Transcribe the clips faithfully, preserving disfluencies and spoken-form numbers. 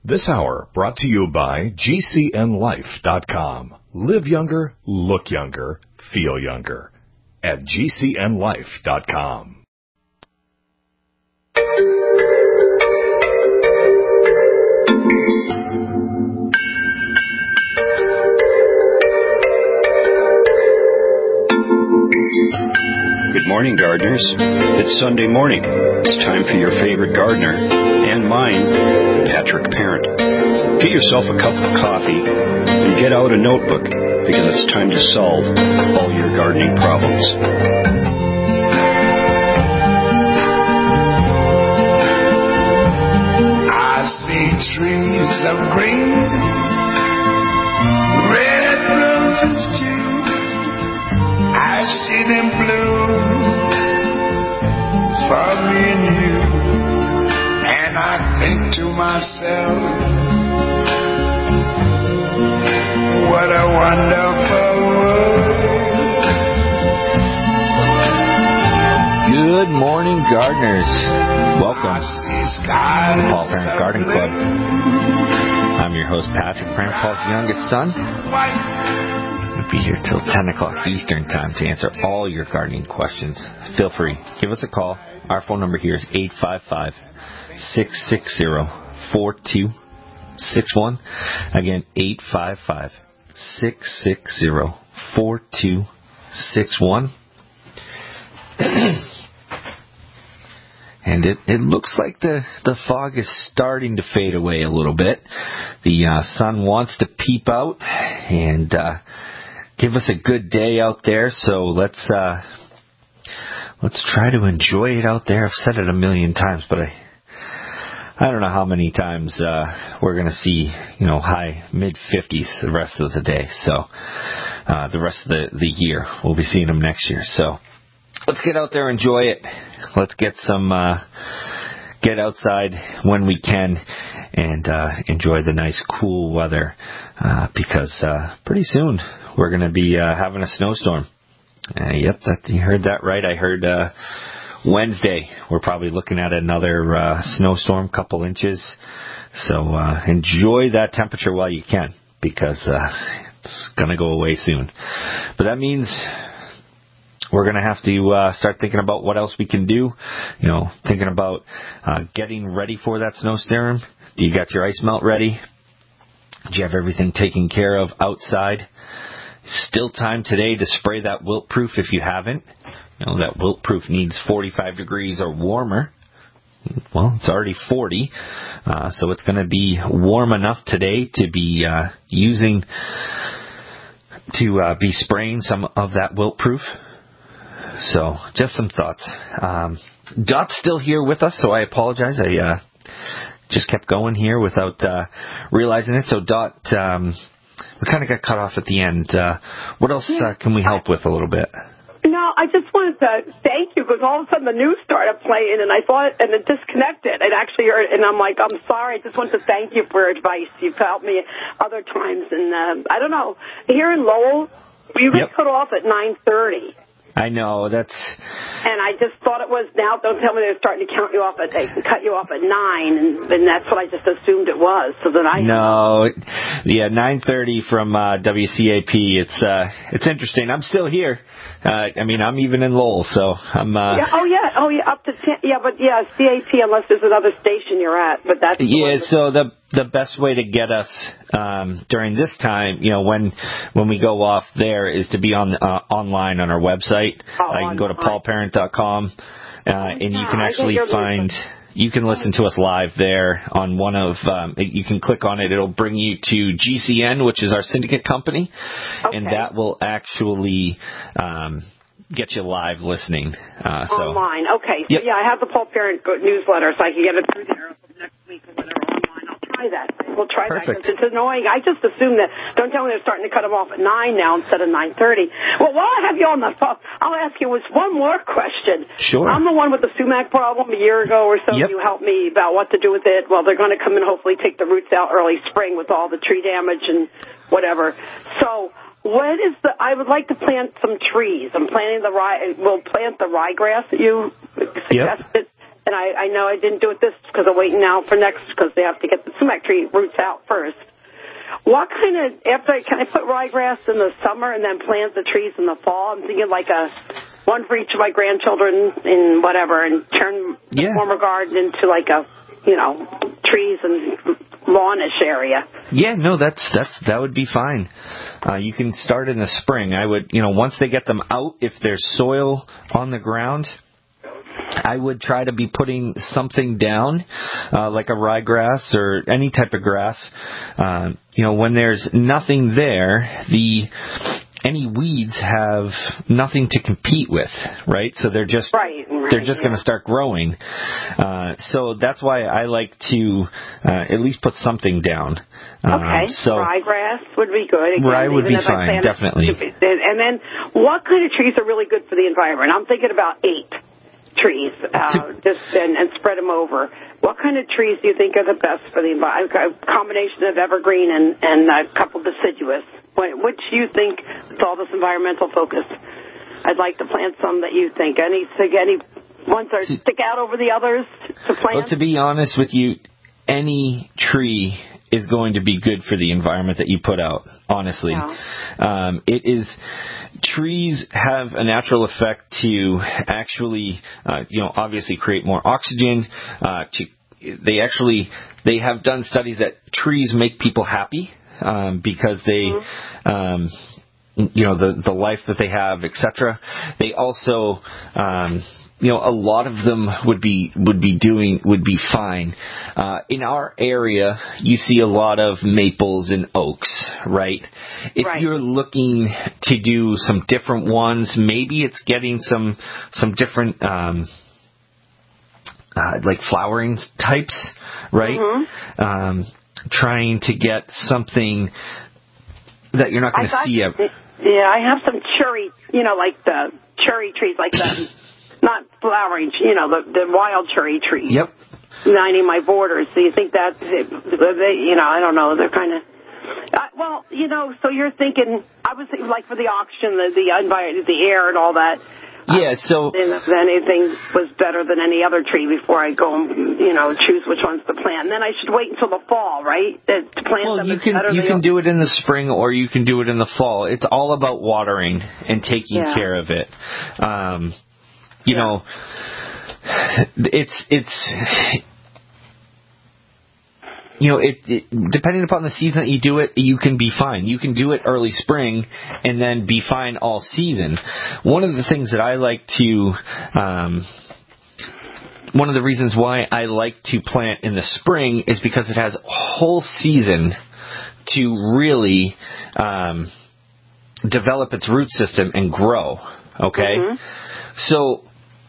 This hour brought to you by G C N life dot com. Live younger, look younger, feel younger at G C N life dot com. Good morning, gardeners. It's Sunday morning. It's time for your favorite gardener, and mine, Patrick Parent. Get yourself a cup of coffee and get out a notebook, because it's time to solve all your gardening problems. I see trees of green, red roses too. I see them bloom for me and you, and I think to myself, what a wonderful world. Good morning, gardeners. Welcome to the Paul Parent Garden Club. I'm your host, Patrick Parent, Paul's youngest son. We'll be here till ten o'clock Eastern time to answer all your gardening questions. Feel free. Give us a call. Our phone number here is eight five five, six six zero, four two six one. Again, eight five five, six six zero, four two six one. And it, it looks like the, the fog is starting to fade away a little bit. The uh, sun wants to peep out and uh, give us a good day out there. So let's uh, let's try to enjoy it out there. I've said it a million times, but I I don't know how many times uh, we're going to see, you know, high mid fifties the rest of the day. So uh, the rest of the, the year, we'll be seeing them next year. So let's get out there, enjoy it. Let's get some, uh, get outside when we can and uh, enjoy the nice cool weather uh, because uh, pretty soon we're going to be uh, having a snowstorm. Uh, yep, that, you heard that right. I heard uh, Wednesday we're probably looking at another uh, snowstorm, couple inches. So uh, enjoy that temperature while you can because uh, it's going to go away soon. But that means we're going to have to uh, start thinking about what else we can do, you know, thinking about uh, getting ready for that snowstorm. Do you got your ice melt ready? Do you have everything taken care of outside? Still time today to spray that wilt proof if you haven't. You know, that wilt proof needs forty-five degrees or warmer. Well, it's already forty, uh, so it's going to be warm enough today to be uh, using, to uh, be spraying some of that wilt proof. So, just some thoughts. Um, Dot's still here with us, so I apologize. I uh, just kept going here without uh, realizing it. So, Dot, um, we kind of got cut off at the end. Uh, what else uh, can we help with a little bit? No, I just wanted to thank you because all of a sudden the news started playing, and I thought, and it disconnected. It actually heard, and I'm like, I'm sorry. I just want to thank you for your advice. You've helped me other times, and um, I don't know. Here in Lowell, we get yep. cut off at nine thirty. I know, that's... And I just thought it was now, don't tell me they're starting to count you off at, they cut you off at nine, and, and that's what I just assumed it was, so that I... No, yeah, nine thirty from uh, W C A P, it's uh, it's interesting. I'm still here. Uh, I mean, I'm even in Lowell, so I'm... Uh, yeah, oh, yeah, oh, yeah, up to ten, yeah, but yeah, C A P, unless there's another station you're at, but that's... Yeah, so the the best way to get us um, during this time, you know, when when we go off there is to be on uh, online on our website. Oh, uh, you can go to paul parent dot com, uh, oh, and yeah, you can actually find... You can listen to us live there on one of, um, you can click on it. It'll bring you to G C N, which is our syndicate company, okay. and that will actually um, get you live listening. Uh, so. Online, okay. So, yep. yeah, I have the Paul Parent newsletter, so I can get it through there next week when they're online. I'll try that. We'll try Perfect. that because it's annoying. I just assume that, don't tell me they're starting to cut them off at nine now instead of nine thirty. Well, while I have you on the phone, I'll ask you one more question. Sure. I'm the one with the sumac problem a year ago or so. Yep. You helped me about what to do with it. Well, they're going to come and hopefully take the roots out early spring with all the tree damage and whatever. So what is the, I would like to plant some trees. I'm planting the rye, we'll plant the ryegrass that you suggested. Yep. and I, I know I didn't do it this because I'm waiting now for next because they have to get the sumac tree roots out first. What kind of, after, can I put ryegrass in the summer and then plant the trees in the fall? I'm thinking like a, one for each of my grandchildren in whatever, and turn the yeah. former garden into like a, you know, trees and lawnish area. Yeah, no, that's, that's, that would be fine. Uh, you can start in the spring. I would, you know, once they get them out, if there's soil on the ground, I would try to be putting something down, uh, like a ryegrass or any type of grass. Uh, you know, when there's nothing there, the any weeds have nothing to compete with, right? So they're just right, right, they're just yeah. going to start growing. Uh, so that's why I like to uh, at least put something down. Okay, um, so ryegrass would be good. Again, rye would be even if I fine, plant definitely. it. And then, what kind of trees are really good for the environment? I'm thinking about eight trees, uh, just and, and spread them over. What kind of trees do you think are the best for the environment? A combination of evergreen and, and a couple deciduous. Which do you think, with all this environmental focus, I'd like to plant some that you think? Any, any ones that stick out over the others to plant? Well, to be honest with you, any tree is going to be good for the environment that you put out, honestly. Yeah. Um, it is, trees have a natural effect to actually, uh, you know, obviously create more oxygen. Uh, to, they actually, they have done studies that trees make people happy, um, because they, mm-hmm. um, you know, the, the life that they have, et cetera. They also, um, you know, a lot of them would be would be doing would be fine. Uh, in our area, you see a lot of maples and oaks, right? If right. you're looking to do some different ones, maybe it's getting some some different um, uh, like flowering types, right? Mm-hmm. Um, trying to get something that you're not going to see. Ever. Yeah, I have some cherry, you know, like the cherry trees, like the. Not flowering, you know, the, the wild cherry trees. Yep. Lining my borders. So you think that, they, you know, I don't know, they're kind of, uh, well, you know, so you're thinking, I was thinking, like for the auction, the the, environment, the air and all that. Yeah, so. And if anything was better than any other tree before I go and, you know, choose which ones to plant. And then I should wait until the fall, right? To plant well, them you can you can do it in the spring or you can do it in the fall. It's all about watering and taking yeah. care of it. Um, You yeah. know, it's, it's, you know, it, it, depending upon the season that you do it, you can be fine. You can do it early spring and then be fine all season. One of the things that I like to, um, one of the reasons why I like to plant in the spring is because it has a whole season to really, um, develop its root system and grow. Okay? Mm-hmm. So,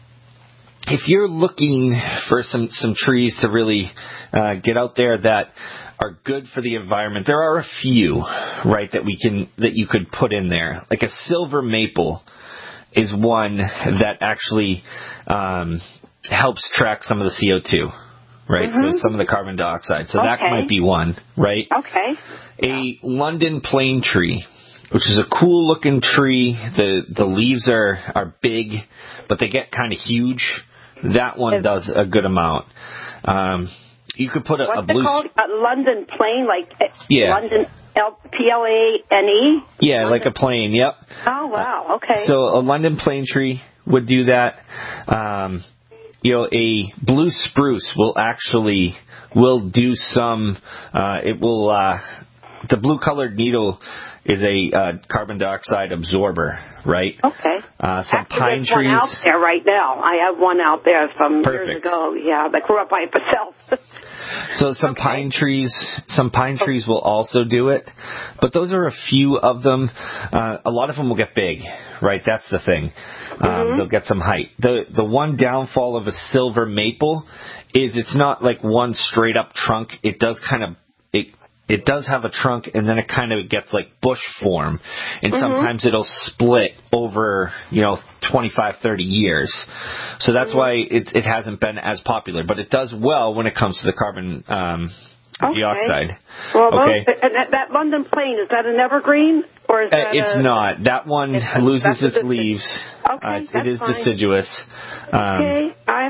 if you're looking for some, some trees to really uh, get out there that are good for the environment, there are a few, right, that we can that you could put in there. Like a silver maple is one that actually um, helps track some of the C O two, right? Mm-hmm. So some of the carbon dioxide. So okay. that might be one, right? Okay. A yeah. London plane tree, which is a cool looking tree. The the leaves are, are big, but they get kind of huge. That one does a good amount. Um, you could put a, What's a blue... What's it called? A London plane? Like yeah. London L- P L A N E? Yeah, London. like a plane, yep. Oh, wow, okay. So a London plane tree would do that. Um, you know, a blue spruce will actually, will do some, uh, it will, uh, the blue colored needle is a uh, carbon dioxide absorber, right? Okay. Uh, some Actually, pine there's trees. One out there right now. I have one out there from Perfect. years ago. Yeah, that grew up by itself. So some okay. pine trees, some pine trees will also do it, but those are a few of them. Uh, a lot of them will get big, right? That's the thing. Um, mm-hmm. They'll get some height. The the one downfall of a silver maple is it's not like one straight up trunk. It does kind of it. It does have a trunk, and then it kind of gets like bush form, and mm-hmm. sometimes it'll split over, you know, twenty-five, thirty years. So that's mm-hmm. why it, it hasn't been as popular, but it does well when it comes to the carbon um, okay. dioxide. Well, okay. Those, and that, that London plane, is that an evergreen? Or is uh, that it's a, not. That one it's, loses its decid- leaves. Okay, uh, that's it is fine. deciduous. Um, okay, I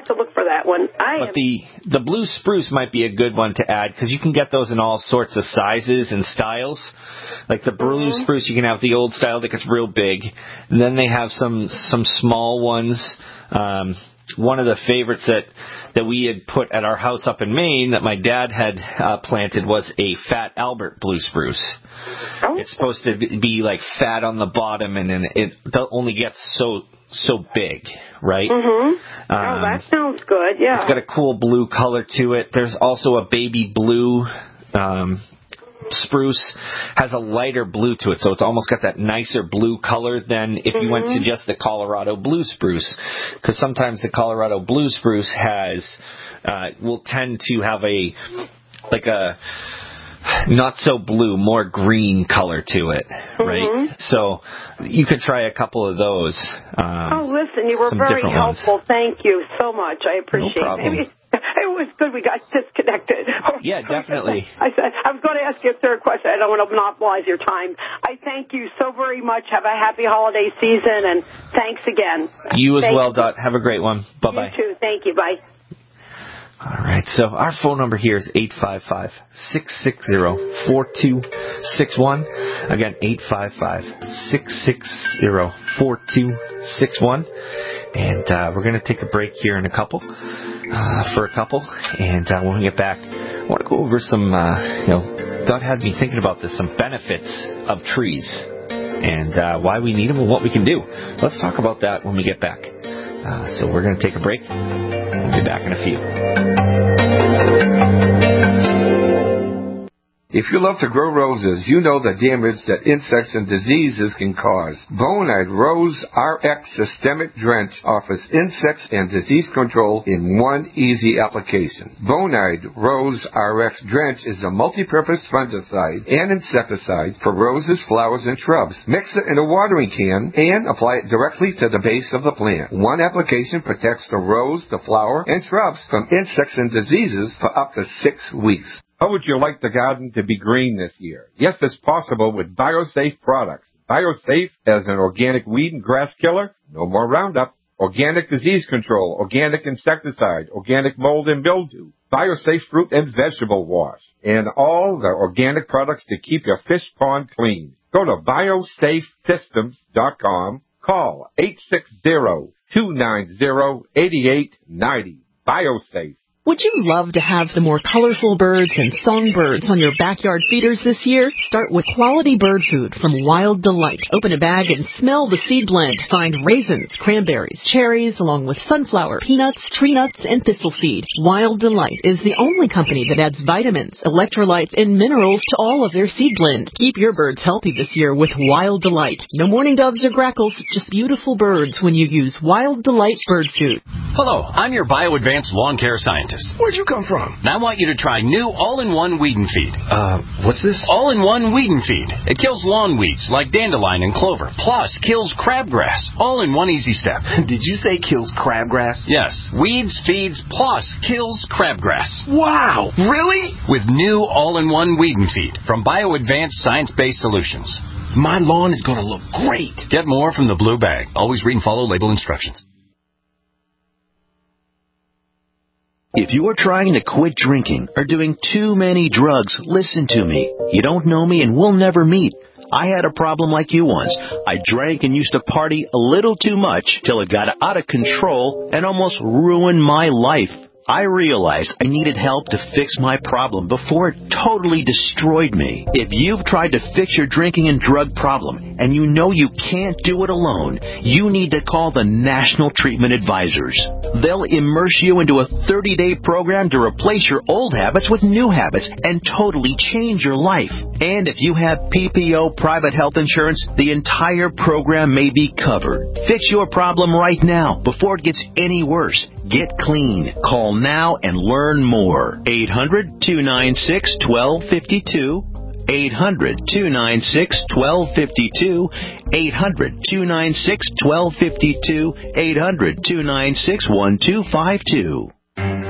have to look for that one. I but am... the the blue spruce might be a good one to add because you can get those in all sorts of sizes and styles. Like the blue mm-hmm. spruce, you can have the old style that gets real big. And then they have some some small ones. Um, one of the favorites that, that we had put at our house up in Maine that my dad had uh, planted was a Fat Albert blue spruce. Oh. It's supposed to be like fat on the bottom, and then it only gets so so big, right? Mm-hmm. Um, oh, that sounds good, yeah. It's got a cool blue color to it. There's also a baby blue um, spruce, has a lighter blue to it, so it's almost got that nicer blue color than if mm-hmm. you went to just the Colorado blue spruce. Because sometimes the Colorado blue spruce has, uh, will tend to have a, like a, not so blue, more green color to it, right? Mm-hmm. So you could try a couple of those. Um, oh, listen, you were very helpful. Ones. Thank you so much. I appreciate no problem. it. It was good we got disconnected. Yeah, definitely. I said I was going to ask you a third question. I don't want to monopolize your time. I thank you so very much. Have a happy holiday season, and thanks again. You as thank well, you. Dot. Have a great one. Bye-bye. You too. Thank you. Bye. All right, so our phone number here is eight five five, six six zero, four two six one. Again, eight five five, six six zero, four two six one. And uh, we're going to take a break here in a couple, uh, for a couple. And uh, when we get back, I want to go over some, uh, you know, God had me thinking about this, some benefits of trees and uh, why we need them and what we can do. Let's talk about that when we get back. Uh, so we're going to take a break. We'll be back in a few. If you love to grow roses, you know the damage that insects and diseases can cause. Bonide Rose R X Systemic Drench offers insects and disease control in one easy application. Bonide Rose R X Drench is a multi-purpose fungicide and insecticide for roses, flowers, and shrubs. Mix it in a watering can and apply it directly to the base of the plant. One application protects the rose, the flower, and shrubs from insects and diseases for up to six weeks. How would you like the garden to be green this year? Yes, it's possible with BioSafe products. BioSafe as an organic weed and grass killer, no more Roundup. Organic disease control, organic insecticide, organic mold and mildew. BioSafe fruit and vegetable wash, and all the organic products to keep your fish pond clean. Go to biosafe systems dot com. Call eight six zero, two nine zero, eight eight nine zero. BioSafe. Would you love to have the more colorful birds and songbirds on your backyard feeders this year? Start with quality bird food from Wild Delight. Open a bag and smell the seed blend. Find raisins, cranberries, cherries, along with sunflower, peanuts, tree nuts, and thistle seed. Wild Delight is the only company that adds vitamins, electrolytes, and minerals to all of their seed blend. Keep your birds healthy this year with Wild Delight. No mourning doves or grackles, just beautiful birds when you use Wild Delight bird food. Hello, I'm your BioAdvanced lawn care scientist. Where'd you come from? And I want you to try new all-in-one weed and feed. Uh, what's this? All-in-one weed and feed. It kills lawn weeds like dandelion and clover, plus kills crabgrass. All in one easy step. Did you say kills crabgrass? Yes. Weeds, feeds, plus kills crabgrass. Wow! Really? With new all-in-one weed and feed from BioAdvanced Science-Based Solutions. My lawn is going to look great. Get more from the blue bag. Always read and follow label instructions. If you are trying to quit drinking or doing too many drugs, listen to me. You don't know me and we'll never meet. I had a problem like you once. I drank and used to party a little too much till it got out of control and almost ruined my life. I realized I needed help to fix my problem before it totally destroyed me. If you've tried to fix your drinking and drug problem and you know you can't do it alone, you need to call the National Treatment Advisors. They'll immerse you into a thirty-day program to replace your old habits with new habits and totally change your life. And if you have P P O private health insurance, the entire program may be covered. Fix your problem right now before it gets any worse. Get clean. Call now and learn more. eight hundred, two nine six, one two five two. eight hundred, two nine six, one two five two. eight hundred, two nine six, one two five two. eight hundred, two nine six, one two five two.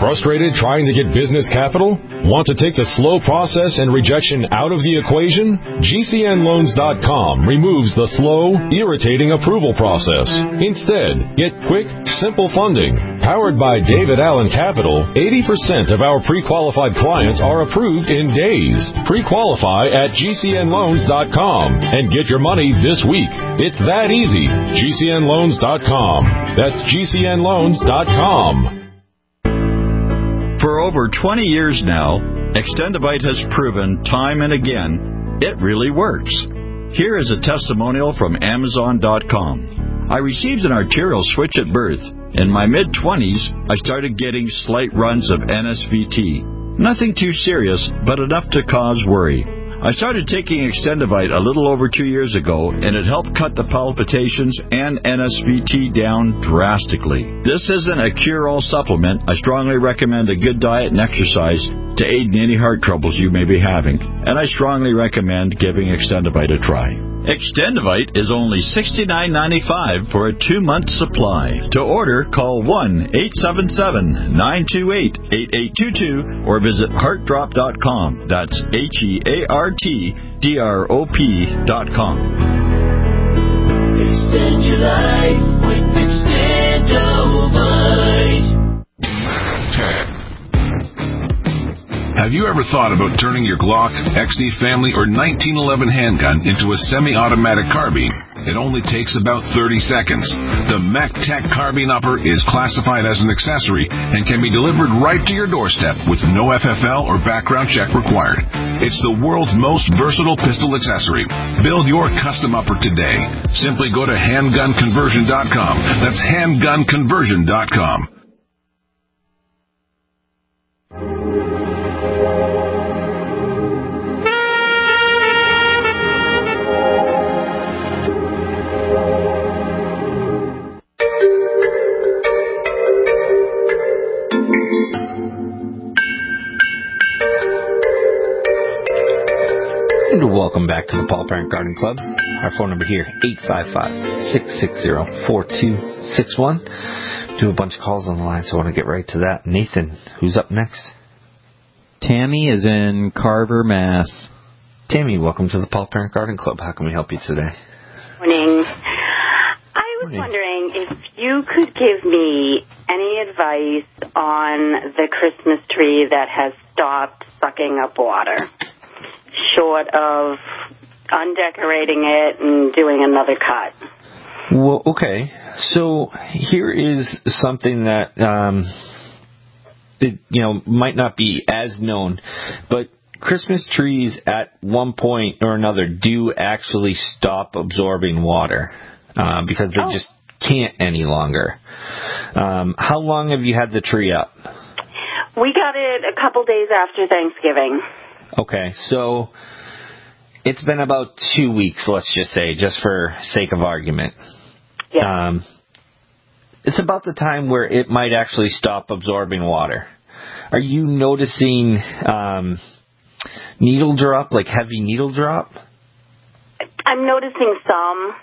Frustrated trying to get business capital? Want to take the slow process and rejection out of the equation? G C N loans dot com removes the slow, irritating approval process. Instead, get quick, simple funding. Powered by David Allen Capital, eighty percent of our pre-qualified clients are approved in days. Pre-qualify at G C N loans dot com and get your money this week. It's that easy. G C N loans dot com. That's G C N loans dot com. For over twenty years now, Extendivite has proven time and again it really works. Here is a testimonial from Amazon dot com. I received an arterial switch at birth. In my mid-twenties, I started getting slight runs of N S V T. Nothing too serious, but enough to cause worry. I started taking Extendivite a little over two years ago, and it helped cut the palpitations and N S V T down drastically. This isn't a cure-all supplement. I strongly recommend a good diet and exercise to aid in any heart troubles you may be having, and I strongly recommend giving Extendivite a try. Extendivite is only sixty-nine ninety-five for a two-month supply. To order, call one eight seven seven, nine two eight, eight eight two two or visit heart drop dot com. That's H E A R T D R O P dot com. Extend your life with Extendivite. Have you ever thought about turning your Glock, X D Family, or nineteen eleven handgun into a semi-automatic carbine? It only takes about thirty seconds. The MacTech Carbine Upper is classified as an accessory and can be delivered right to your doorstep with no F F L or background check required. It's the world's most versatile pistol accessory. Build your custom upper today. Simply go to handgun conversion dot com. That's handgun conversion dot com. Welcome back to the Paul Parent Garden Club. Our phone number here, eight five five, six six zero, four two six one. Do a bunch of calls on the line, so I want to get right to that. Nathan, who's up next? Tammy is in Carver, Mass. Tammy, welcome to the Paul Parent Garden Club. How can we help you today? Morning. I was wondering if you could give me any advice on the Christmas tree that has stopped sucking up water, short of undecorating it and doing another cut. Well, okay. So here is something that, um, it, you know, might not be as known, but Christmas trees at one point or another do actually stop absorbing water uh, because they oh. just can't any longer. Um, how long have you had the tree up? We got it a couple days after Thanksgiving. Okay, so it's been about two weeks, let's just say, just for sake of argument. Yeah. Um, it's about the time where it might actually stop absorbing water. Are you noticing um, needle drop, like heavy needle drop? I'm noticing some.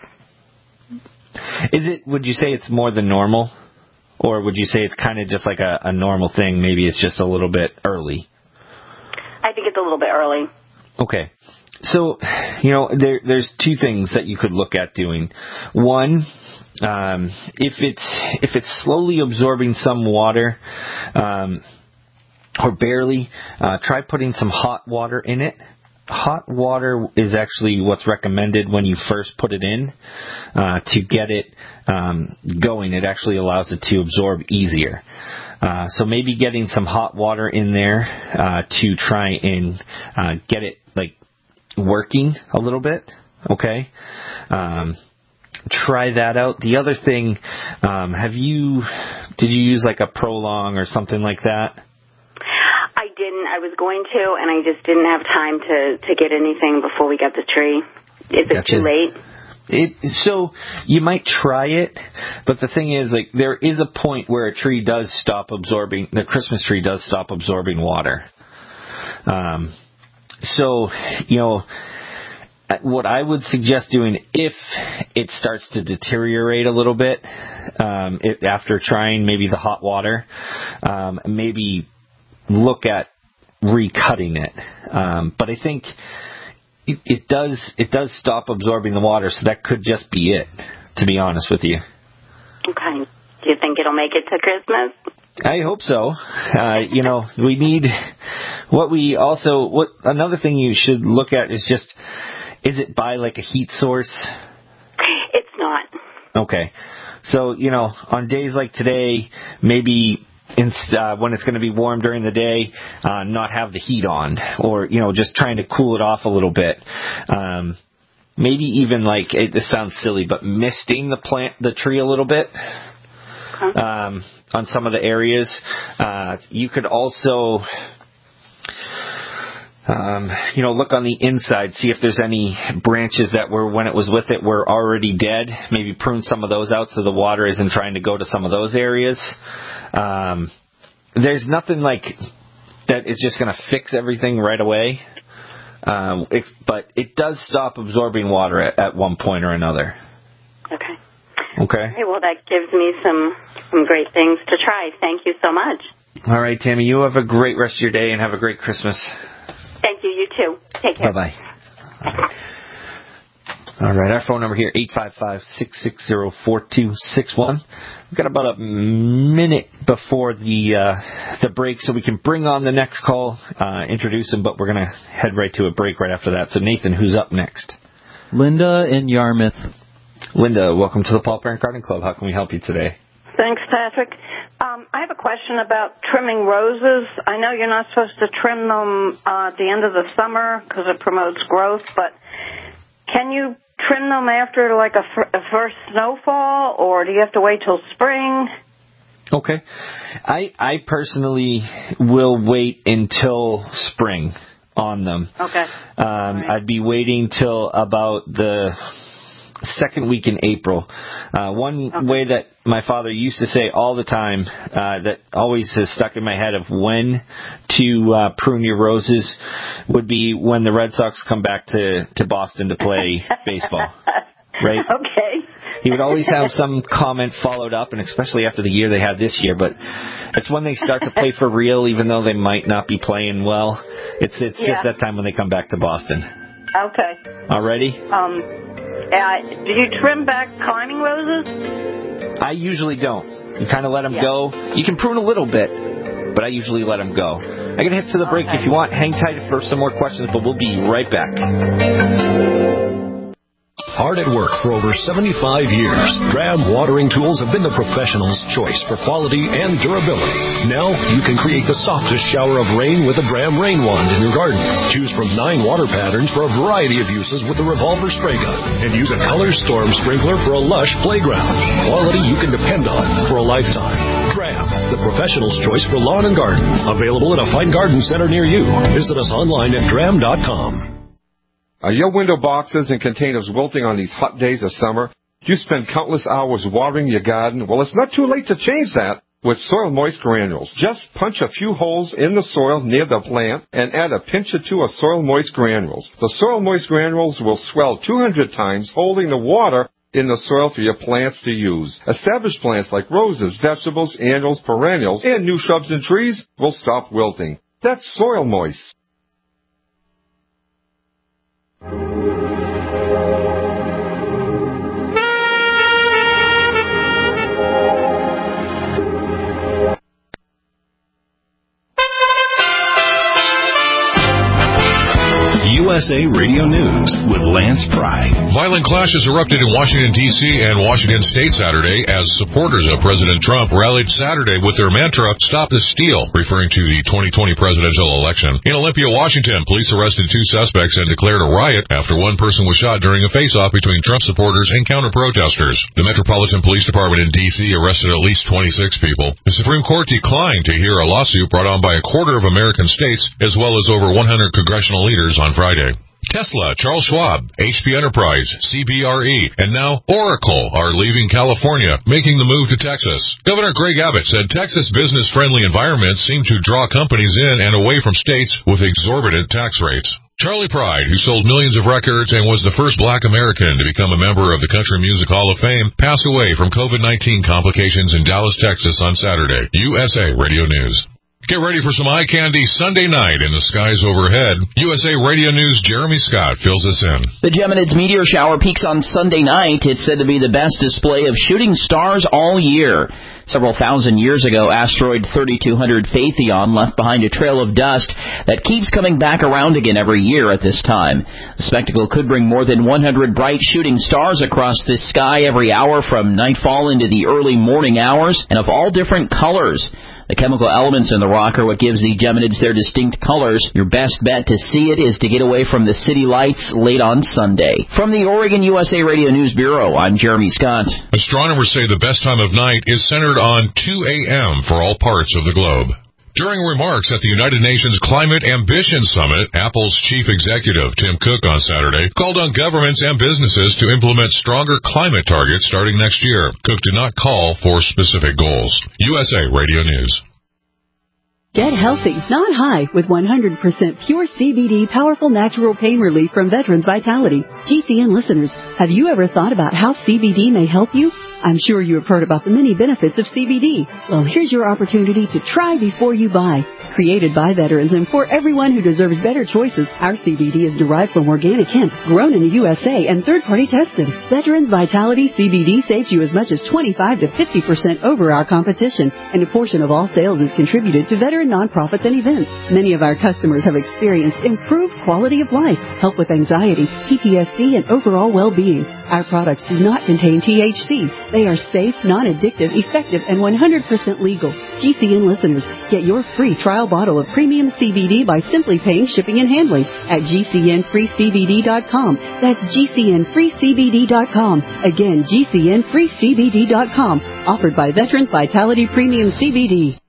Is it, would you say it's more than normal? Or would you say it's kind of just like a, a normal thing, maybe it's just a little bit early? I think it's a little bit early. Okay. So, you know, there, there's two things that you could look at doing. One, um, if it's if it's slowly absorbing some water, um, or barely, uh, try putting some hot water in it. Hot water is actually what's recommended when you first put it in uh, to get it um, going. It actually allows it to absorb easier. Uh, so maybe getting some hot water in there uh, to try and uh, get it like working a little bit. Okay, um, try that out. The other thing, um, have you? Did you use like a Prolong or something like that? I didn't. I was going to, and I just didn't have time to to get anything before we got the tree. Is it Gotcha. too late? It, so you might try it, but the thing is, like, there is a point where a tree does stop absorbing, the Christmas tree does stop absorbing water. Um, so, you know, what I would suggest doing if it starts to deteriorate a little bit, um, it, after trying maybe the hot water, um, maybe look at recutting it. Um, but I think it, it does it does stop absorbing the water, so that could just be it, to be honest with you. Okay. Do you think it'll make it to Christmas? I hope so. Uh, you know, we need what we also what another thing you should look at is just, is it by like a heat source? It's not. Okay. So, you know, on days like today, maybe in, uh, when it's going to be warm during the day, uh, not have the heat on, or, you know, just trying to cool it off a little bit. Um, maybe even like, it, this sounds silly, but misting the plant, the tree a little bit. Um, on some of the areas. Uh, you could also, um, you know, look on the inside, see if there's any branches that were, when it was with it, were already dead. Maybe prune some of those out so the water isn't trying to go to some of those areas. Um, there's nothing like that is just going to fix everything right away. Um, it, but it does stop absorbing water at, at one point or another. Okay. Okay. Okay, well, that gives me some, some great things to try. Thank you so much. All right, Tammy, you have a great rest of your day and have a great Christmas. Thank you. You too. Take care. Bye-bye. All right. All right, our phone number here, eight five five, six six zero, four two six one. We've got about a minute before the uh, the break, so we can bring on the next call, uh, introduce him, but we're going to head right to a break right after that. So, Nathan, who's up next? Linda in Yarmouth. Linda, welcome to the Paul Parent Garden Club. How can we help you today? Thanks, Patrick. Um, I have a question about trimming roses. I know you're not supposed to trim them uh, at the end of the summer because it promotes growth, but can you trim them after like a, f- a first snowfall, or do you have to wait till spring? Okay. I I personally will wait until spring on them. Okay. Um, right. I'd be waiting till about the second week in April. Uh, one okay. way that my father used to say all the time, uh, that always has stuck in my head of when to uh, prune your roses, would be when the Red Sox come back to, to Boston to play baseball. Right? Okay. He would always have some comment followed up, and especially after the year they had this year, but it's when they start to play for real, even though they might not be playing well. It's it's yeah. just that time when they come back to Boston. Okay. Alrighty? Um... Uh, do you trim back climbing roses? I usually don't. You kind of let them yeah. go. You can prune a little bit, but I usually let them go. I'm going to hit to the break. Okay. If you want, hang tight for some more questions, but we'll be right back. Hard at work for over seventy-five years, Dram Watering Tools have been the professional's choice for quality and durability. Now you can create the softest shower of rain with a Dram Rain Wand in your garden. Choose from nine water patterns for a variety of uses with the revolver spray gun. And use a Color Storm sprinkler for a lush playground. Quality you can depend on for a lifetime. Dram, the professional's choice for lawn and garden. Available at a fine garden center near you. Visit us online at dram dot com. Are your window boxes and containers wilting on these hot days of summer? Do you spend countless hours watering your garden? Well, it's not too late to change that with Soil Moist Granules. Just punch a few holes in the soil near the plant and add a pinch or two of Soil Moist Granules. The Soil Moist Granules will swell two hundred times, holding the water in the soil for your plants to use. Established plants like roses, vegetables, annuals, perennials, and new shrubs and trees will stop wilting. That's Soil Moist. U S A Radio News with Lance Pry. Violent clashes erupted in Washington, D C and Washington State Saturday as supporters of President Trump rallied Saturday with their mantra, "Stop the Steal," referring to the twenty twenty presidential election. In Olympia, Washington, police arrested two suspects and declared a riot after one person was shot during a face-off between Trump supporters and counter-protesters. The Metropolitan Police Department in D C arrested at least twenty-six people. The Supreme Court declined to hear a lawsuit brought on by a quarter of American states, as well as over one hundred congressional leaders on Friday. Tesla, Charles Schwab, H P Enterprise, C B R E, and now Oracle are leaving California, making the move to Texas. Governor Greg Abbott said Texas business-friendly environments seem to draw companies in and away from states with exorbitant tax rates. Charlie Pride, who sold millions of records and was the first black American to become a member of the Country Music Hall of Fame, passed away from COVID nineteen complications in Dallas, Texas on Saturday. U S A Radio News. Get ready for some eye candy Sunday night in the skies overhead. U S A Radio News' Jeremy Scott fills us in. The Geminids meteor shower peaks on Sunday night. It's said to be the best display of shooting stars all year. Several thousand years ago, asteroid thirty-two hundred Phaethon left behind a trail of dust that keeps coming back around again every year at this time. The spectacle could bring more than one hundred bright shooting stars across the sky every hour from nightfall into the early morning hours, and of all different colors. The chemical elements in the rock are what gives the Geminids their distinct colors. Your best bet to see it is to get away from the city lights late on Sunday. From the Oregon U S A Radio News Bureau, I'm Jeremy Scott. Astronomers say the best time of night is centered on two a.m. for all parts of the globe. During remarks at the United Nations Climate Ambition Summit, Apple's chief executive, Tim Cook, on Saturday, called on governments and businesses to implement stronger climate targets starting next year. Cook did not call for specific goals. U S A Radio News. Get healthy, not high, with one hundred percent pure C B D powerful natural pain relief from Veterans Vitality. G C N listeners, have you ever thought about how C B D may help you? I'm sure you have heard about the many benefits of C B D. Well, here's your opportunity to try before you buy. Created by veterans and for everyone who deserves better choices, our C B D is derived from organic hemp, grown in the U S A and third-party tested. Veterans Vitality C B D saves you as much as twenty-five to fifty percent over our competition, and a portion of all sales is contributed to veteran nonprofits and events. Many of our customers have experienced improved quality of life, help with anxiety, P T S D, and overall well-being. Our products do not contain T H C. They are safe, non-addictive, effective, and one hundred percent legal. G C N listeners, get your free trial bottle of premium C B D by simply paying shipping and handling at G C N free C B D dot com. That's G C N free C B D dot com. Again, G C N free C B D dot com. Offered by Veterans Vitality Premium C B D.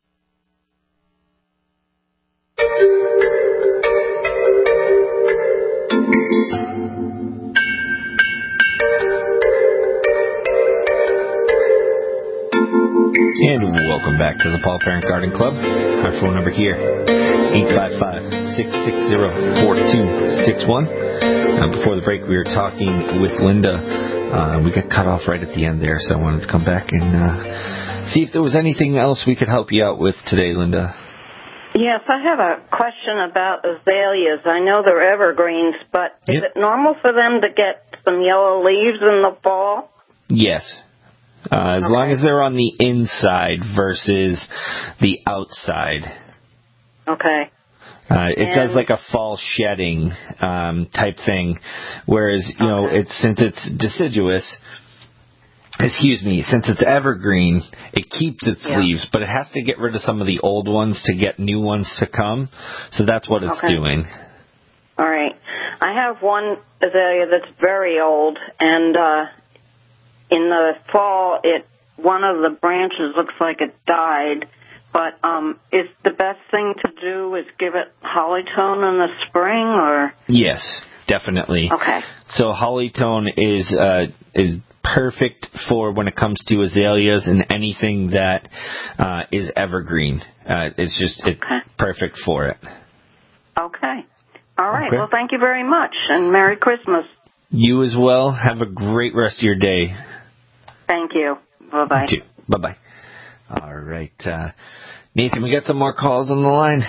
And welcome back to the Paul Parent Garden Club. Our phone number here, eight five five, six six zero, four two six one. Uh, before the break, we were talking with Linda. Uh, we got cut off right at the end there, so I wanted to come back and uh, see if there was anything else we could help you out with today, Linda. Yes, I have a question about azaleas. I know they're evergreens, but is yep. it normal for them to get some yellow leaves in the fall? Yes. Uh, as okay. long as they're on the inside versus the outside. Okay. Uh, it and does like a fall shedding um, type thing, whereas, you okay. know, it's since it's deciduous, excuse me, since it's evergreen, it keeps its yeah. leaves, but it has to get rid of some of the old ones to get new ones to come, so that's what it's okay. doing. All right. I have one azalea that's very old, and uh, in the fall, it one of the branches looks like it died. But um, is the best thing to do is give it Hollytone in the spring, or? Yes, definitely. Okay. So Hollytone is uh, is perfect for when it comes to azaleas and anything that uh, is evergreen. Uh, it's just it's okay. perfect for it. Okay. All right. Okay. Well, thank you very much, and Merry Christmas. You as well. Have a great rest of your day. Thank you. Bye-bye. You too. Bye-bye. All right. Uh, Nathan, we got some more calls on the line.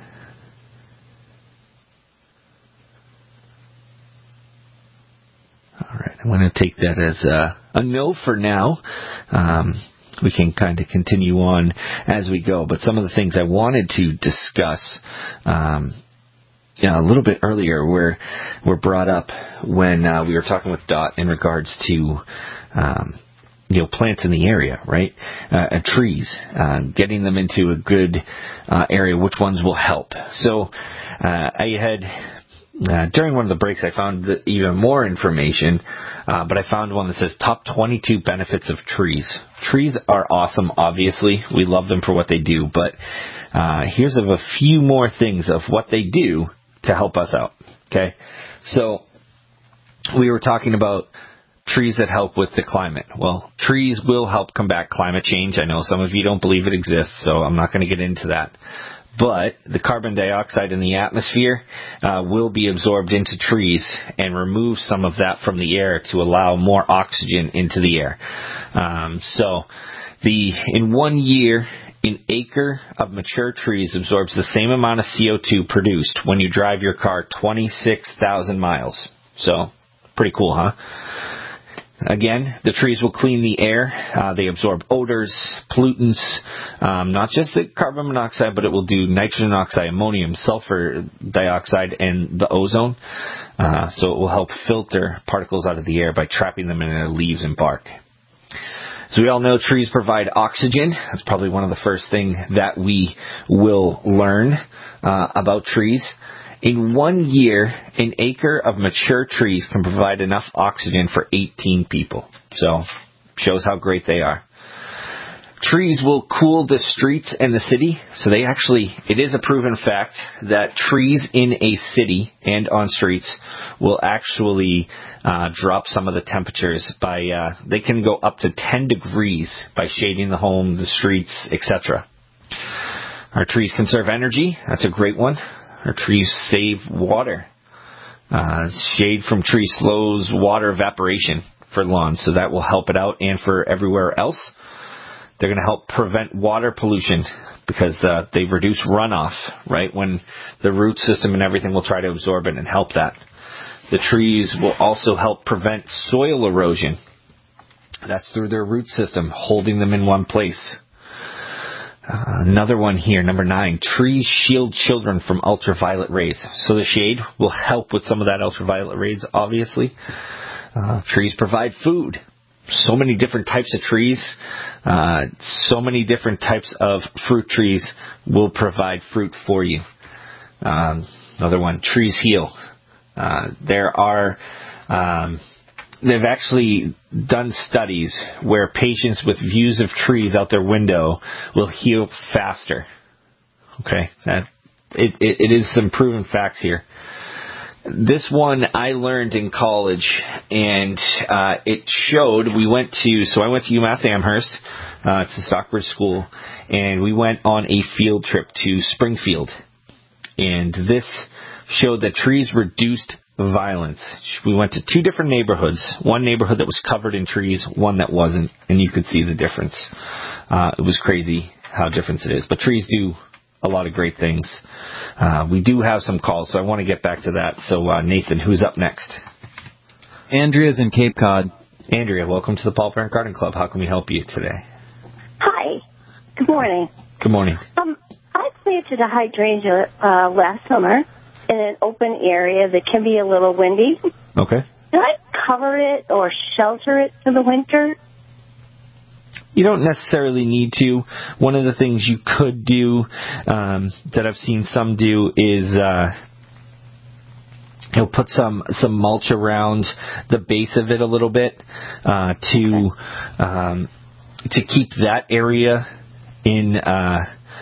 All right. I'm going to take that as a, a no for now. Um, we can kind of continue on as we go. But some of the things I wanted to discuss um, yeah, a little bit earlier were, were brought up when uh, we were talking with Dot in regards to um, you know, plants in the area, right? Uh, trees, uh, getting them into a good uh, area, which ones will help. So uh, I had, uh, during one of the breaks, I found the, even more information, uh, but I found one that says top twenty-two benefits of trees. Trees are awesome, obviously. We love them for what they do, but uh, here's of a few more things of what they do to help us out, okay? So we were talking about trees that help with the climate. Well, trees will help combat climate change. I know some of you don't believe it exists, so I'm not going to get into that. but the carbon dioxide in the atmosphere uh, will be absorbed into trees and remove some of that from the air to allow more oxygen into the air. Um, so the in one year, an acre of mature trees absorbs the same amount of C O two produced when you drive your car twenty-six thousand miles. So, pretty cool, huh? Again, the trees will clean the air. Uh, they absorb odors, pollutants, um, not just the carbon monoxide, but it will do nitrogen oxide, ammonium, sulfur dioxide, and the ozone. Uh, so it will help filter particles out of the air by trapping them in their leaves and bark. So we all know trees provide oxygen. That's probably one of the first things that we will learn uh, about trees. In one year, an acre of mature trees can provide enough oxygen for eighteen people. So, shows how great they are. Trees will cool the streets and the city. So they actually, it is a proven fact that trees in a city and on streets will actually uh, drop some of the temperatures by, uh, they can go up to ten degrees by shading the home, the streets, et cetera. Our trees conserve energy. That's a great one. Our trees save water. Uh, shade from trees slows water evaporation for lawns, so that will help it out and for everywhere else. They're going to help prevent water pollution because uh, they reduce runoff, right, when the root system and everything will try to absorb it and help that. The trees will also help prevent soil erosion. That's through their root system, holding them in one place. Uh, another one here, number nine, trees shield children from ultraviolet rays. So the shade will help with some of that ultraviolet rays, obviously. Uh, trees provide food. So many different types of trees, uh, so many different types of fruit trees will provide fruit for you. Um, another one, trees heal. Uh, there are... Um, They've actually done studies where patients with views of trees out their window will heal faster. Okay, that, it, it, it is some proven facts here. This one I learned in college, and uh, it showed, we went to, so I went to UMass Amherst, uh, it's a Stockbridge school, and we went on a field trip to Springfield. And this showed that trees reduced violence. We went to two different neighborhoods. One neighborhood that was covered in trees, one that wasn't, and you could see the difference. Uh, it was crazy how different it is. But trees do a lot of great things. Uh, we do have some calls, so I want to get back to that. So, uh, Nathan, who's up next? Andrea's in Cape Cod. Andrea, welcome to the Paul Parent Garden Club. How can we help you today? Hi. Good morning. Good morning. Um, I planted a hydrangea uh, last summer in an open area that can be a little windy. Okay. Did I cover it or shelter it for the winter? You don't necessarily need to. One of the things you could do um, that I've seen some do is uh, you'll put some, some mulch around the base of it a little bit uh, to um, to keep that area in uh,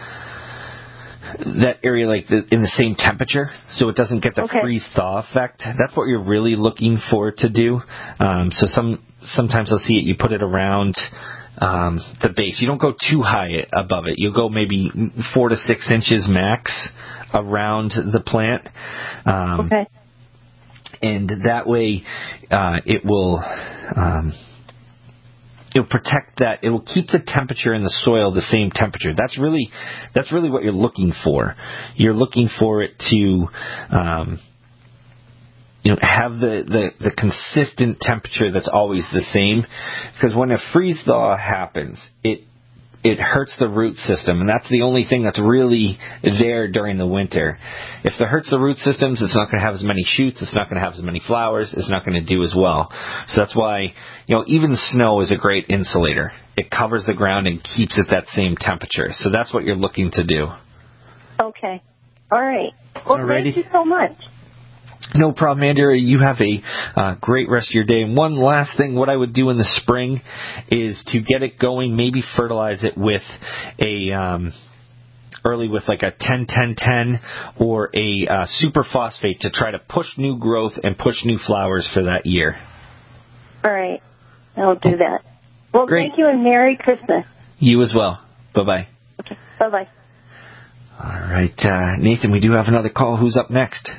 that area like the, in the same temperature, so it doesn't get the okay. freeze-thaw effect. That's what you're really looking for to do. Um, so some sometimes I'll see it. You put it around um, the base. You don't go too high above it. You'll go maybe four to six inches max around the plant. Um, okay. And that way, uh, it will. Um, It'll protect that. It will keep the temperature in the soil the same temperature. That's really, that's really what you're looking for. You're looking for it to, um, you know, have the, the, the consistent temperature that's always the same. Because when a freeze thaw happens, it it hurts the root system, and that's the only thing that's really there during the winter. If it hurts the root systems, it's not going to have as many shoots, it's not going to have as many flowers, it's not going to do as well. So that's why, you know, even snow is a great insulator. It covers the ground and keeps it that same temperature. So that's what you're looking to do. Okay. All right. Well, Alrighty. thank you so much. No problem, Andrea. You have a uh, great rest of your day. And one last thing, what I would do in the spring is to get it going, maybe fertilize it with a um, early with like a ten ten ten or a uh, super phosphate to try to push new growth and push new flowers for that year. All right. I'll do that. Well, Great. Thank you and Merry Christmas. You as well. Bye-bye. Okay. Bye-bye. All right, uh, Nathan, we do have another call. Who's up next?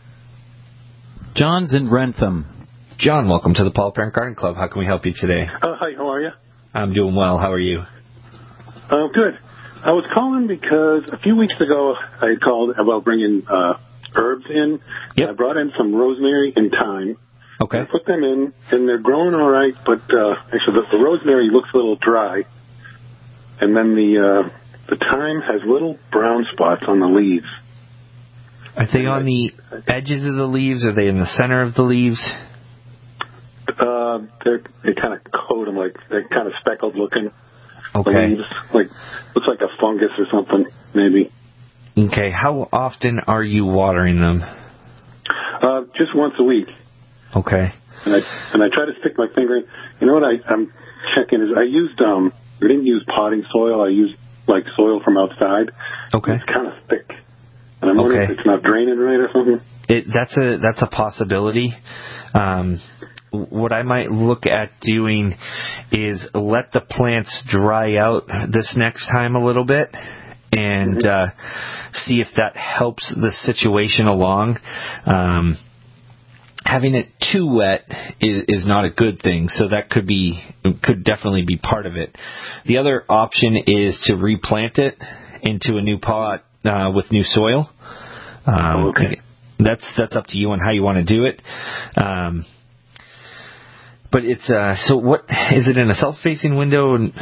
John's in Rentham. John, welcome to the Paul Parent Garden Club. How can we help you today? Uh, hi, how are you? I'm doing well. How are you? Uh, good. I was calling because a few weeks ago I had called about bringing uh, herbs in. Yep. I brought in some rosemary and thyme. Okay. I put them in, and they're growing all right, but uh, actually the, the rosemary looks a little dry. And then the... Uh, The thyme has little brown spots on the leaves. Are they on the edges of the leaves? Are they in the center of the leaves? Uh, they're, they kind of coat them like they're kind of speckled looking. Okay. The leaves, like looks like a fungus or something, maybe. Okay. How often are you watering them? Uh, just once a week. Okay. And I and I try to stick my finger in. You know what I, I'm checking is I used um I didn't use potting soil. I used like soil from outside. Okay. It's kind of thick. And I'm wondering okay. if it's not draining right or something. It, that's a that's a possibility. Um, what I might look at doing is let the plants dry out this next time a little bit and mm-hmm. uh, see if that helps the situation along. Um, having it too wet is, is not a good thing, so that could be could definitely be part of it. The other option is to replant it into a new pot uh, with new soil. Um, okay. That's that's up to you on how you want to do it. Um, but it's uh, so what is it in a south-facing window? And...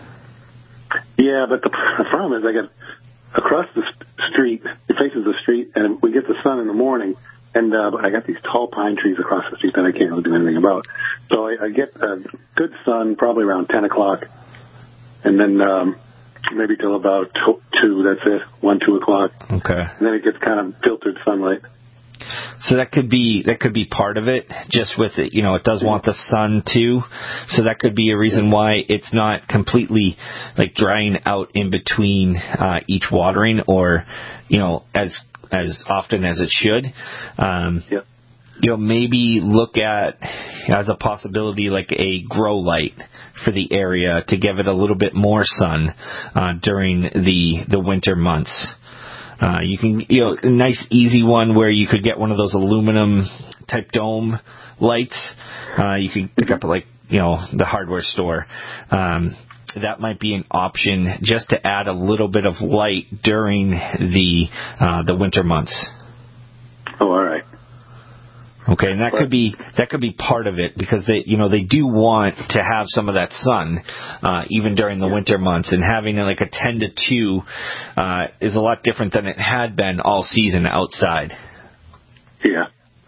Yeah, but the, the problem is I got across the street. It faces the street, and we get the sun in the morning. And uh, but I got these tall pine trees across the street that I can't really do anything about. So I, I get a good sun probably around ten o'clock, and then um, maybe till about two. That's it, one, two o'clock. Okay. And then it gets kind of filtered sunlight. So that could be that could be part of it. Just with it, you know, it does want the sun too. So that could be a reason why it's not completely like drying out in between uh, each watering, or you know, as as often as it should. Um, yep. You know, maybe look at as a possibility like a grow light for the area to give it a little bit more sun uh, during the the winter months. Uh, you can, you know, a nice easy one where you could get one of those aluminum type dome lights. Uh, you could pick up like, you know, the hardware store. Um, that might be an option just to add a little bit of light during the uh, the winter months. Oh, all right. Okay, and that could be that could be part of it because they, you know, they do want to have some of that sun uh, even during the winter months, and having like a ten to two uh, is a lot different than it had been all season outside. Yeah.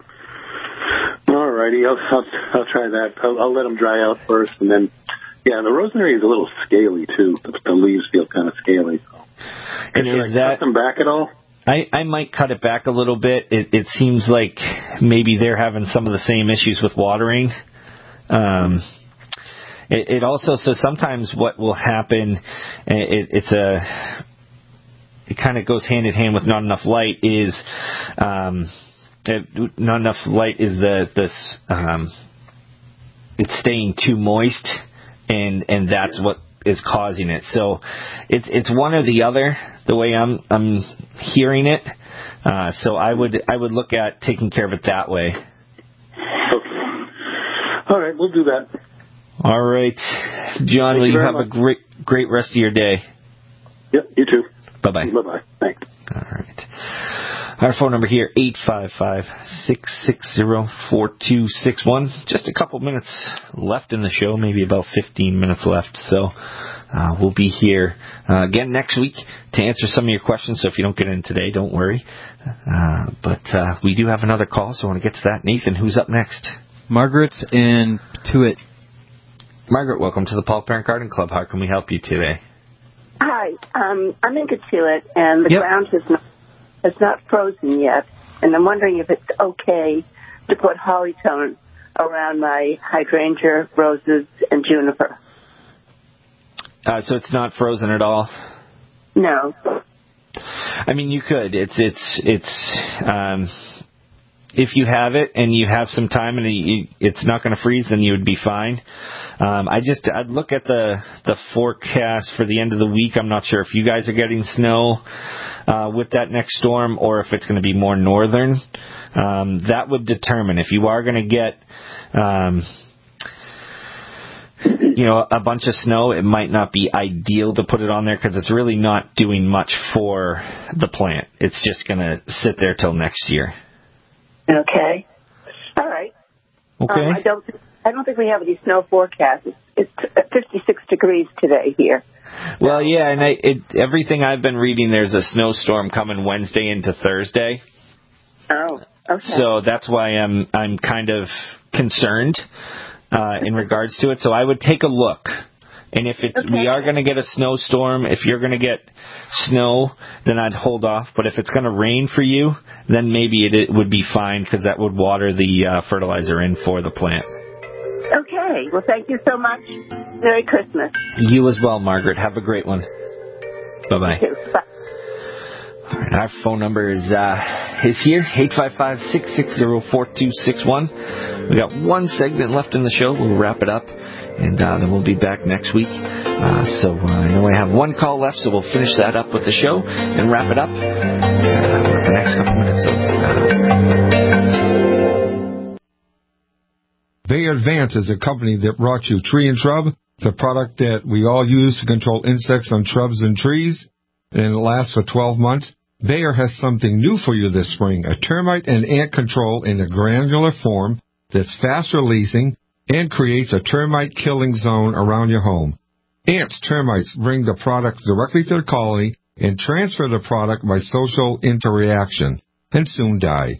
All righty, I'll, I'll I'll try that. I'll, I'll let them dry out first, and then yeah, the rosemary is a little scaly too. The, the leaves feel kind of scaly. So. And should is I that cut them back at all? I, I might cut it back a little bit. It, it seems like maybe they're having some of the same issues with watering. Um, it, it also, so sometimes what will happen, it, it's a, it kind of goes hand in hand with not enough light is, um, it, not enough light is the, this, um, it's staying too moist, and, and that's what is causing it. So it's it's one or the other, the way I'm I'm hearing it. Uh, so I would I would look at taking care of it that way. Okay. All right, we'll do that. All right, John. Thank will you you very have much. a great great rest of your day? Yep, you too. Bye bye. Bye bye. Thanks. All right. Our phone number here, eight five five, six six zero, four two six one. Just a couple minutes left in the show, maybe about fifteen minutes left. So uh, we'll be here uh, again next week to answer some of your questions. So if you don't get in today, don't worry. Uh, but uh, we do have another call, so I want to get to that. Nathan, who's up next? Margaret's in Tuit. Margaret, welcome to the Paul Parent Garden Club. How can we help you today? Hi, um, I'm in Katuitt, and the yep. ground is not, is not frozen yet, and I'm wondering if it's okay to put hollytone around my hydrangea, roses, and juniper. Uh, so it's not frozen at all? No. I mean, you could. It's it's it's um, if you have it and you have some time and you, it's not going to freeze, then you would be fine. Um, I just I'd look at the the forecast for the end of the week. I'm not sure if you guys are getting snow uh, with that next storm or if it's going to be more northern. Um, that would determine if you are going to get um, you know a bunch of snow. It might not be ideal to put it on there because it's really not doing much for the plant. It's just going to sit there till next year. Okay. All right. Okay. Um, I don't. I don't think we have any snow forecast. It's, it's fifty-six degrees today here. Well, yeah, and I, it, everything I've been reading, there's a snowstorm coming Wednesday into Thursday. Oh. Okay. So that's why I'm I'm kind of concerned uh, in regards to it. So I would take a look. And if it's, okay. we are going to get a snowstorm, if you're going to get snow, then I'd hold off. But if it's going to rain for you, then maybe it, it would be fine because that would water the uh, fertilizer in for the plant. Okay. Well, thank you so much. Merry Christmas. You as well, Margaret. Have a great one. Bye-bye. You too. Bye. All right, our phone number is uh, is here, eight five five, six six zero, four two six one. We got one segment left in the show. We'll wrap it up. And uh, then we'll be back next week. Uh, so uh, I know I have one call left, so we'll finish that up with the show and wrap it up uh, with the next couple minutes. So, uh... Bayer Advance is a company that brought you Tree and Shrub, the product that we all use to control insects on shrubs and trees, and it lasts for twelve months. Bayer has something new for you this spring, a termite and ant control in a granular form that's fast releasing and creates a termite killing zone around your home. Ants, termites bring the product directly to the colony and transfer the product by social interaction and soon die.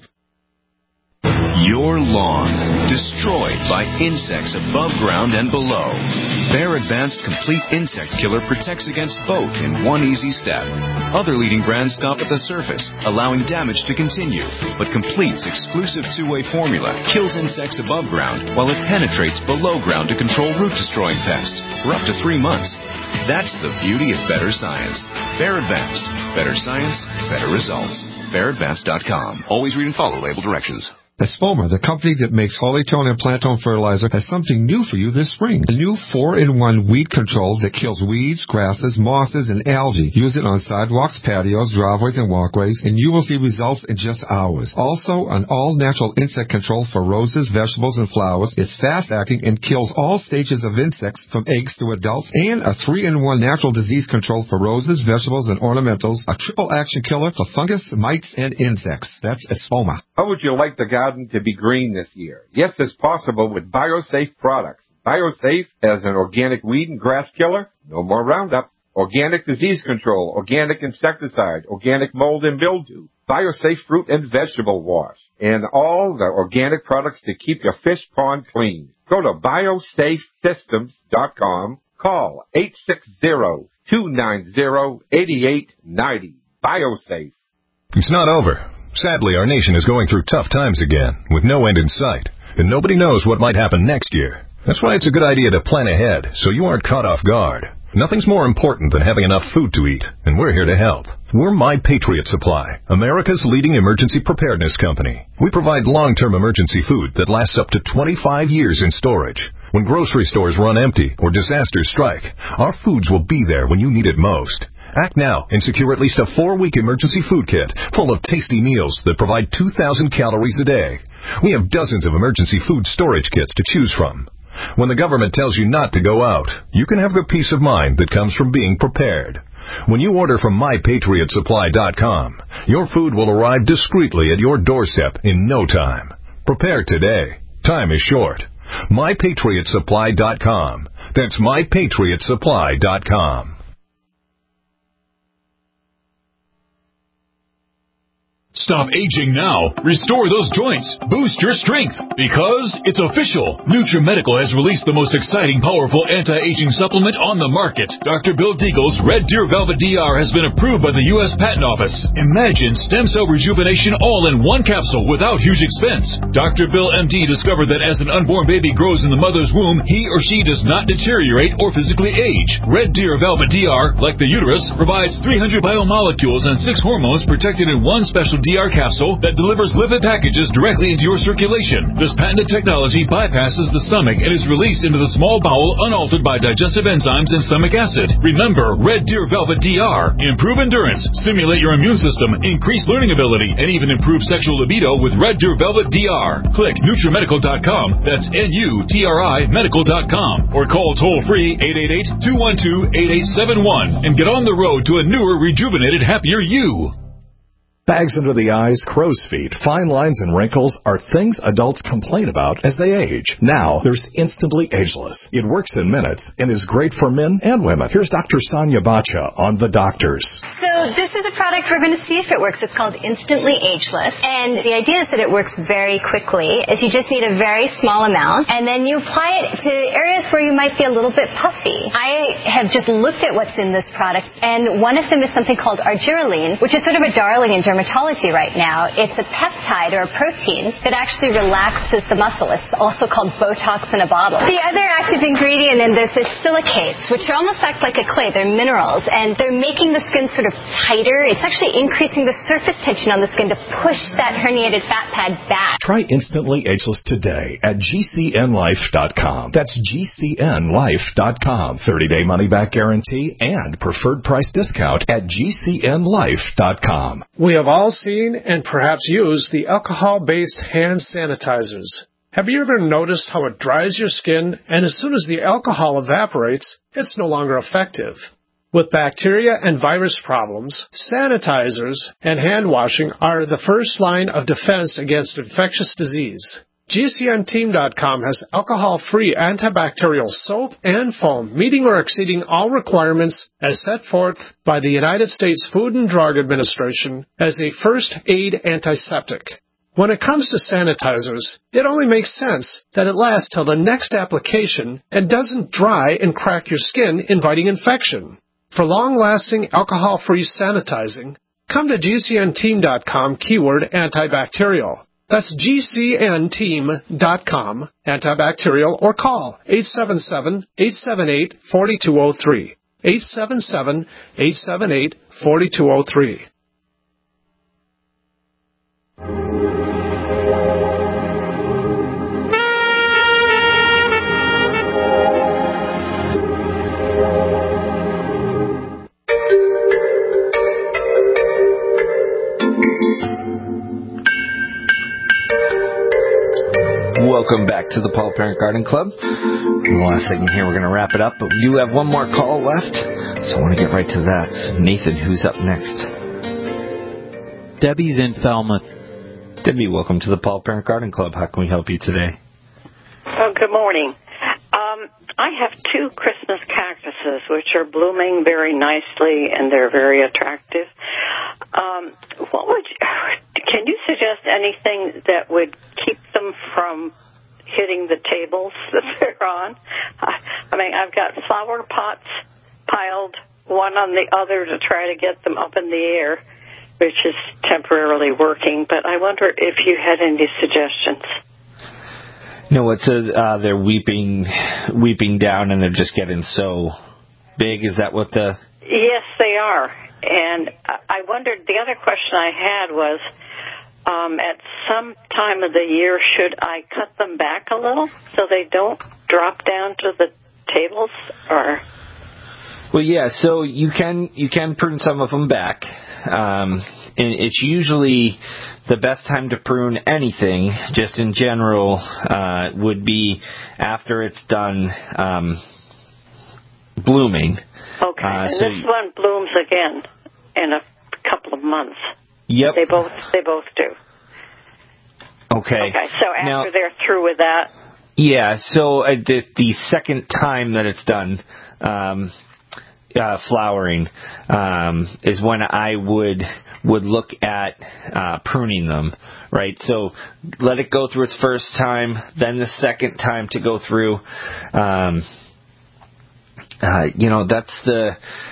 Your lawn, destroyed by insects above ground and below. Bayer Advanced Complete Insect Killer protects against both in one easy step. Other leading brands stop at the surface, allowing damage to continue, but Complete's exclusive two-way formula kills insects above ground while it penetrates below ground to control root-destroying pests for up to three months. That's the beauty of better science. Bayer Advanced. Better science, better results. Bayer Advanced dot com. Always read and follow label directions. Espoma, the company that makes Hollytone and Plantone fertilizer, has something new for you this spring. A new four in one weed control that kills weeds, grasses, mosses, and algae. Use it on sidewalks, patios, driveways, and walkways, and you will see results in just hours. Also, an all-natural insect control for roses, vegetables, and flowers. It's fast-acting and kills all stages of insects from eggs to adults. And a three in one natural disease control for roses, vegetables, and ornamentals. A triple-action killer for fungus, mites, and insects. That's Espoma. How would you like the garden to be green this year? Yes, it's possible with BioSafe products. BioSafe as an organic weed and grass killer, no more Roundup, organic disease control, organic insecticide, organic mold and mildew, BioSafe fruit and vegetable wash, and all the organic products to keep your fish pond clean. Go to biosafe systems dot com, call eight six zero, two nine zero, eight eight nine zero. BioSafe. It's not over. Sadly, our nation is going through tough times again, with no end in sight, and nobody knows what might happen next year. That's why it's a good idea to plan ahead, so you aren't caught off guard. Nothing's more important than having enough food to eat, and we're here to help. We're My Patriot Supply, America's leading emergency preparedness company. We provide long-term emergency food that lasts up to twenty-five years in storage. When grocery stores run empty or disasters strike, our foods will be there when you need it most. Act now and secure at least a four-week emergency food kit full of tasty meals that provide two thousand calories a day. We have dozens of emergency food storage kits to choose from. When the government tells you not to go out, you can have the peace of mind that comes from being prepared. When you order from my patriot supply dot com, your food will arrive discreetly at your doorstep in no time. Prepare today. Time is short. my patriot supply dot com. That's my patriot supply dot com. Stop aging now. Restore those joints. Boost your strength. Because it's official. NutriMedical has released the most exciting, powerful anti-aging supplement on the market. Doctor Bill Deagle's Red Deer Velvet D R has been approved by the U S Patent Office. Imagine stem cell rejuvenation all in one capsule without huge expense. Doctor Bill M D discovered that as an unborn baby grows in the mother's womb, he or she does not deteriorate or physically age. Red Deer Velvet D R, like the uterus, provides three hundred biomolecules and six hormones protected in one special D R capsule that delivers lipid packages directly into your circulation. This patented technology bypasses the stomach and is released into the small bowel unaltered by digestive enzymes and stomach acid. Remember Red Deer Velvet D R. Improve endurance, stimulate your immune system, increase learning ability, and even improve sexual libido with Red Deer Velvet D R. Click NutriMedical dot com. That's N U T R I medical dot com. Or call toll-free eight eight eight, two one two, eight eight seven one and get on the road to a newer, rejuvenated, happier you. Bags under the eyes, crow's feet, fine lines, and wrinkles are things adults complain about as they age. Now, there's Instantly Ageless. It works in minutes and is great for men and women. Here's Doctor Sonia Bacha on The Doctors. So this is a product we're going to see if it works. It's called Instantly Ageless. And the idea is that it works very quickly. Is you just need a very small amount, and then you apply it to areas where you might be a little bit puffy. I have just looked at what's in this product, and one of them is something called argireline, which is sort of a darling in dermatology right now. It's a peptide or a protein that actually relaxes the muscle. It's also called Botox in a bottle. The other active ingredient in this is silicates, which almost act like a clay. They're minerals, and they're making the skin sort of tighter. It's actually increasing the surface tension on the skin to push that herniated fat pad back. Try Instantly Ageless today at G C N life dot com. That's G C N life dot com. thirty-day money-back guarantee and preferred price discount at G C N life dot com. We have all seen and perhaps used the alcohol-based hand sanitizers. Have you ever noticed how it dries your skin, and as soon as the alcohol evaporates, it's no longer effective? With bacteria and virus problems, sanitizers and hand washing are the first line of defense against infectious disease. G C N team dot com has alcohol-free antibacterial soap and foam, meeting or exceeding all requirements as set forth by the United States Food and Drug Administration as a first aid antiseptic. When it comes to sanitizers, it only makes sense that it lasts till the next application and doesn't dry and crack your skin, inviting infection. For long-lasting alcohol-free sanitizing, come to G C N team dot com keyword antibacterial. That's G C N team dot com, antibacterial, or call eight seven seven, eight seven eight, four two zero three. eight seven seven, eight seven eight, four two zero three. Welcome back to the Paul Parent Garden Club. In the last segment here, we're going to wrap it up, but we do have one more call left, so I want to get right to that. Nathan, who's up next? Debbie's in Falmouth. Debbie, welcome to the Paul Parent Garden Club. How can we help you today? Oh, good morning. Um, I have two Christmas cactuses, which are blooming very nicely, and they're very attractive. Um, what would you, can you suggest anything that would keep them from hitting the tables that they're on? I mean, I've got flower pots piled one on the other to try to get them up in the air, which is temporarily working, but I wonder if you had any suggestions. No, it's a, uh, they're weeping, weeping down, and they're just getting so big. Is that what the... Yes, they are. And I wondered, the other question I had was, um, at some time of the year, should I cut them back a little so they don't drop down to the tables? Or Well, yeah, so you can you can prune some of them back. Um, and it's usually the best time to prune anything, just in general, uh, would be after it's done um, blooming. Okay, uh, and so this one blooms again in a couple of months. Yep. They both they both do. Okay. Okay, so after now, they're through with that. Yeah, so uh, the, the second time that it's done um, uh, flowering um, is when I would would look at uh, pruning them, right? So let it go through its first time, then the second time to go through. Um, uh, you know, that's the...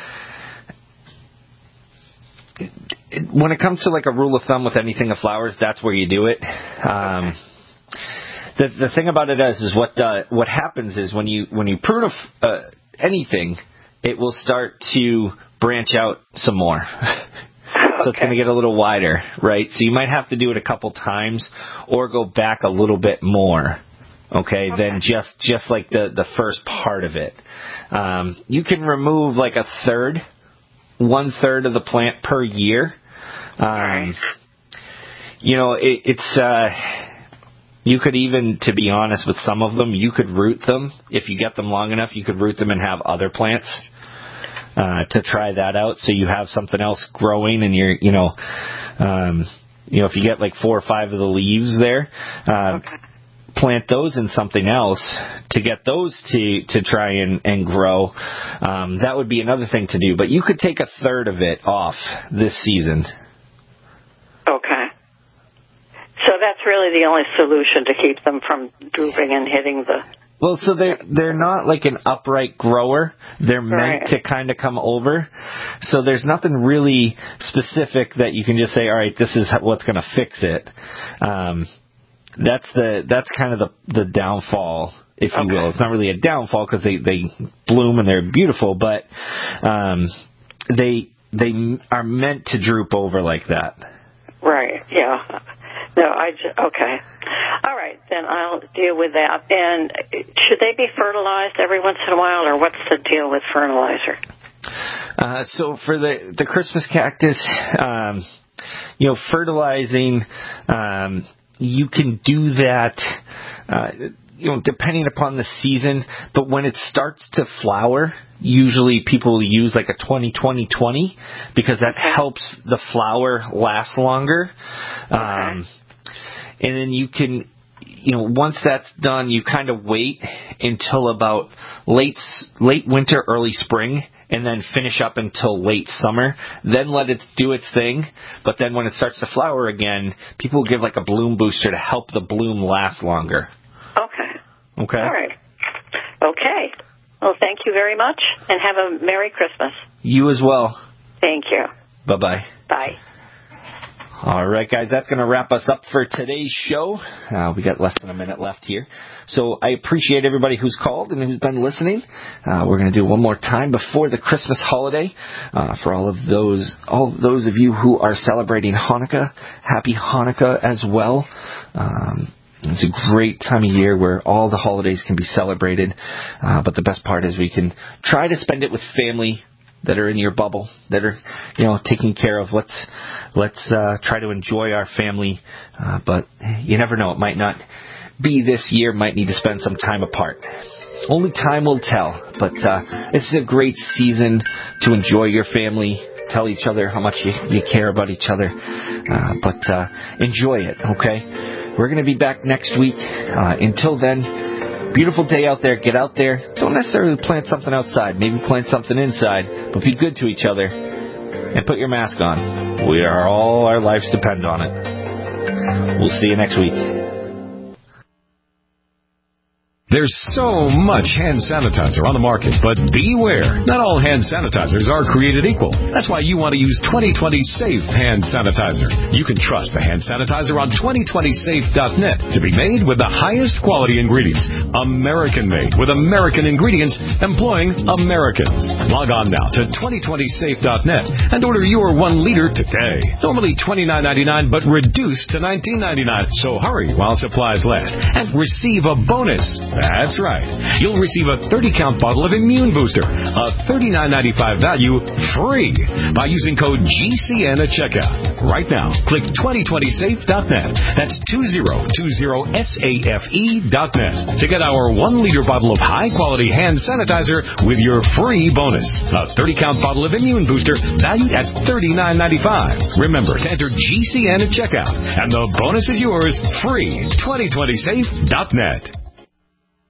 When it comes to like a rule of thumb with anything of flowers, that's where you do it. Um, the the thing about it is, is what uh, what happens is when you when you prune a, uh, anything, it will start to branch out some more. So it's going to get a little wider, right? So you might have to do it a couple times or go back a little bit more, okay, okay. than just, just like the, the first part of it. Um, you can remove like a third, one third of the plant per year. Um, you know, it, it's, uh, you could even, to be honest, with some of them, you could root them. If you get them long enough, you could root them and have other plants. Uh, to try that out, so you have something else growing, and you're, you know, um, you know, if you get like four or five of the leaves there, uh, okay. plant those in something else to get those to to try and and grow. Um, that would be another thing to do. But you could take a third of it off this season. Okay. So that's really the only solution to keep them from drooping and hitting the. Well, so they're, they're not like an upright grower. They're right. meant to kind of come over. So there's nothing really specific that you can just say, all right, this is what's going to fix it. Um, that's the that's kind of the, the downfall, if you okay. will. It's not really a downfall because they, they bloom and they're beautiful, but um, they they are meant to droop over like that. Right, yeah. No, I just, okay. All right, then I'll deal with that. And should they be fertilized every once in a while, or what's the deal with fertilizer? Uh, so for the, the Christmas cactus, um, you know, fertilizing, um, you can do that, uh, you know, depending upon the season. But when it starts to flower, usually people use like a twenty twenty twenty because that okay. helps the flower last longer. Okay. Um, and then you can, you know, once that's done, you kind of wait until about late late winter, early spring, and then finish up until late summer. Then let it do its thing. But then when it starts to flower again, people give like a bloom booster to help the bloom last longer. Okay. Okay. All right. Okay. Well, thank you very much, and have a Merry Christmas. You as well. Thank you. Bye-bye. Bye. All right, guys, that's going to wrap us up for today's show. Uh, we got less than a minute left here. So I appreciate everybody who's called and who's been listening. Uh, we're going to do one more time before the Christmas holiday. Uh, for all of those, all of those of you who are celebrating Hanukkah, happy Hanukkah as well. Um, It's a great time of year where all the holidays can be celebrated. Uh, but the best part is we can try to spend it with family that are in your bubble, that are, you know, taking care of. Let's, let's, uh, try to enjoy our family. Uh, but you never know. It might not be this year. Might need to spend some time apart. Only time will tell. But, uh, this is a great season to enjoy your family. Tell each other how much you, you care about each other. Uh, but, uh, enjoy it. Okay. We're going to be back next week. Uh, until then, beautiful day out there. Get out there. Don't necessarily plant something outside. Maybe plant something inside. But be good to each other. And put your mask on. We are all, our lives depend on it. We'll see you next week. There's so much hand sanitizer on the market, but beware. Not all hand sanitizers are created equal. That's why you want to use twenty twenty Safe Hand Sanitizer. You can trust the hand sanitizer on twenty twenty safe dot net to be made with the highest quality ingredients. American-made with American ingredients employing Americans. Log on now to twenty twenty safe dot net and order your one liter today. Normally twenty-nine ninety-nine, but reduced to nineteen ninety-nine. So hurry while supplies last and receive a bonus. That's right. You'll receive a thirty count bottle of Immune Booster, a thirty-nine ninety-five value, free by using code G C N at checkout. Right now, click twenty twenty safe dot net. That's two zero two zero safe dot net to get our one liter bottle of high-quality hand sanitizer with your free bonus. A thirty count bottle of Immune Booster valued at thirty-nine ninety-five. Remember to enter G C N at checkout, and the bonus is yours free. twenty twenty safe dot net.